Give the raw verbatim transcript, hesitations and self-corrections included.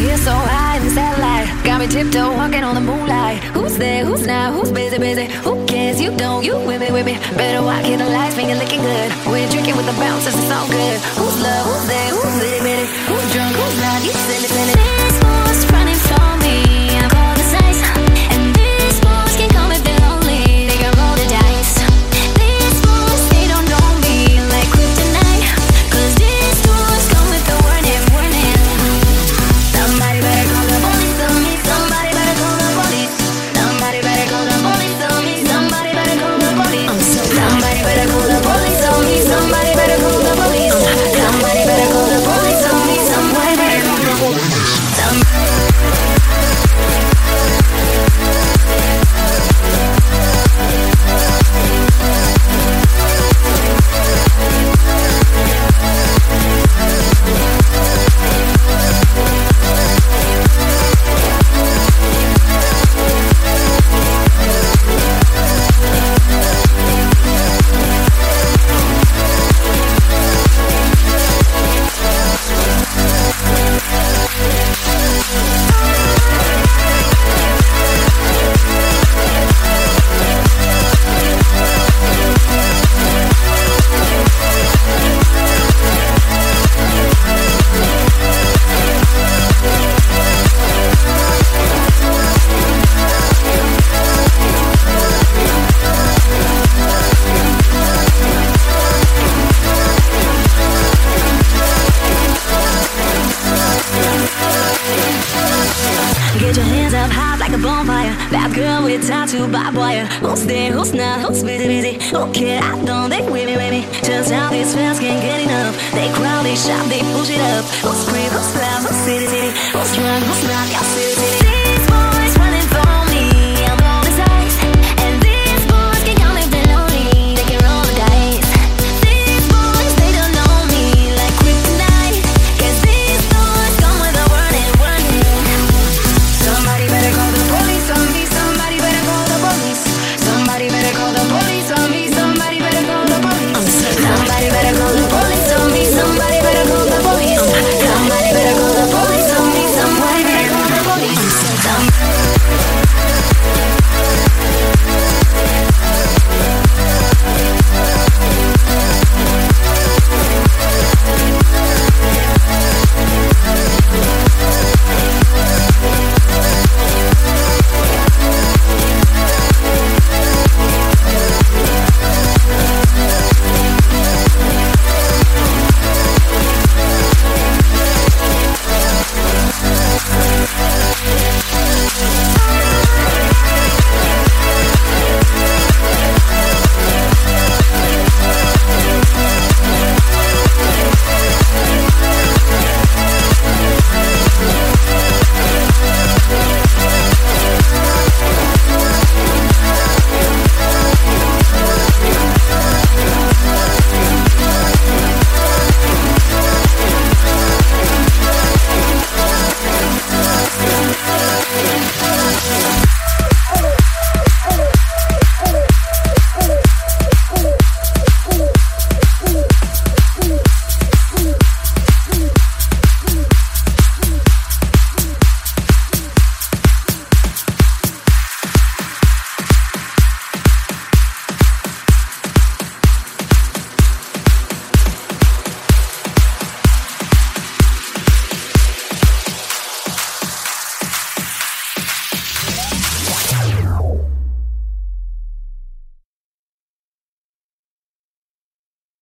feel so high in the satellite. Got me tiptoe walking on the moonlight. Who's there? Who's not? Who's busy? Busy? Who cares? You don't. You with me? With me? Better walk in the lights, finger looking good. We're drinking with the bouncers. It's all good. Who's love? Who's there? Who's bitty? Bitty? Who's drunk? Who's not? You silly, silly. This boy's running from me. I call the size, and these boys can come if they're lonely. They can roll the dice. These boys, they don't know me like kryptonite. 'Cause these boys come with the warning, warning. Somebody better call the police on me. Somebody better call the police. Somebody better call the police on me. Somebody better call the police. I'm so somebody better call the police on me. Somebody better call the police. Somebody better call the police on me. Somebody better call the police. Somebody. Get your hands up high like a bonfire. That girl with tattoo barbed wire. Who's there? Who's not? Who's busy? Busy? Who cares? I don't. They with me, with me. Just how these fans can't get enough. They crowd, they shout, they push it up. Who's scream? Who's